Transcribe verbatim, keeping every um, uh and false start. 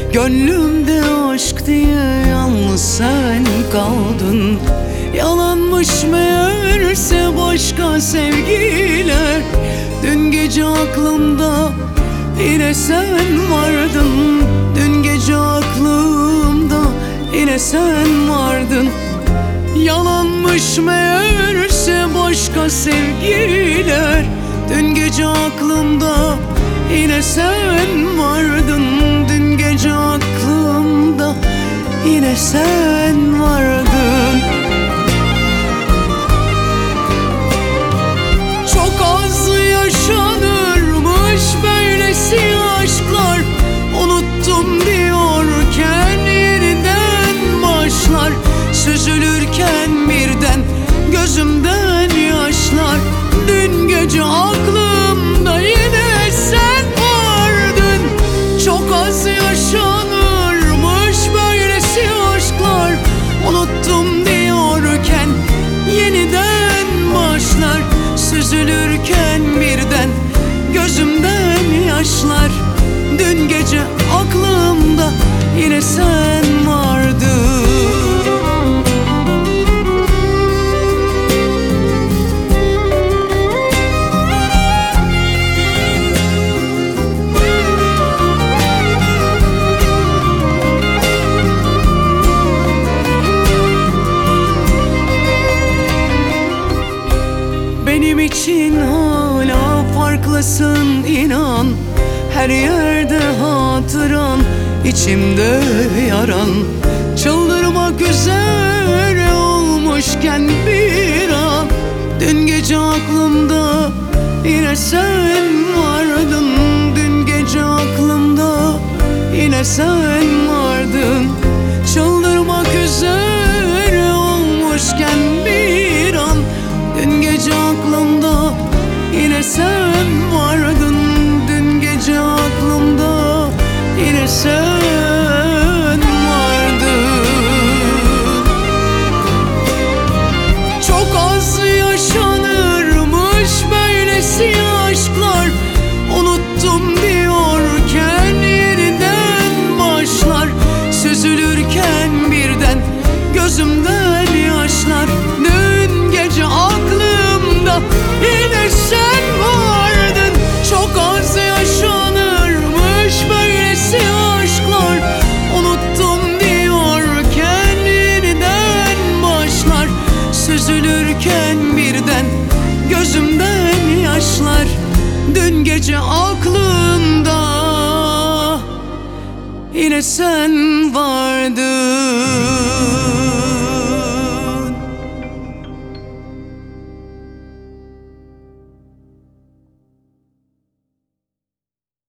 Gönlümde aşk diye yalnız sen kaldın. Yalanmış meğerse başka sevgiler. Dün gece aklımda yine sen vardın. Dün gece aklımda yine sen vardın. Yalanmış meğerse başka sevgiler. Dün gece aklımda yine sen vardın. Dün gece aklımda yine sen vardın. Çok az yaşanırmış böylesi aşklar. Unuttum diyorken yeniden başlar. Süzülürken birden gözümden yaşlar. Dün gece aklımda yine sen vardın. Çok az yaşanırmış böylesi aşklar. Unuttum diyorken yeniden başlar. Süzülürken birden gözümden yaşlar. Dün gece aklımda yine sen vardın. Benim için hala farklısın inan. Her yerde hatıran, içimde yaran. Çıldırmak üzere olmuşken bir an. Dün gece aklımda yine sen vardın. Dün gece aklımda yine sen vardın. Çıldırmak üzere olmuşken bir an. Dün gece aklımda yine sen vardın. Dün gece aklımda yine sen vardın. Çok az yaşanırmış böylesi aşklar. Unuttum diyorken yeniden başlar. Süzülürken birden gözümden yaşlar. Dün gece aklımda yine sen vardın. Çok az yaşanırmış böylesi aşklar. Unuttum diyorken yeniden başlar. Süzülürken birden gözümden yaşlar. Dün gece aklımda yine sen vardın.